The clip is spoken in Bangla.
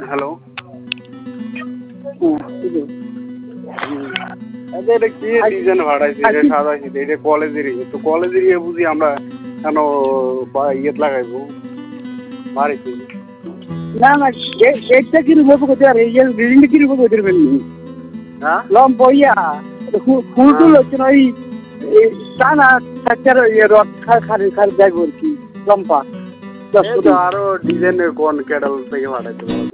হ্যালো। এটা কি ডিজাইন ভাড়াইছে এটা সাজাইছি এটা কলেজেরই তো কলেজেরই বুঝি আমরা কেন ইয়েত লাগাইবো বাড়িতে না না গেটটা কি রূপ করতে আর এই যে বিল্ডিংটা কি রূপ করতে পারবেন হ্যাঁ লম বইয়া ফুল টুল হচ্ছে না ওই টানা সাচ্চার রড খালি খালি দেখবো আর কি লম্পা আরো ডিজাইনের কোন ক্যাটাল থেকে ভাড়াইতে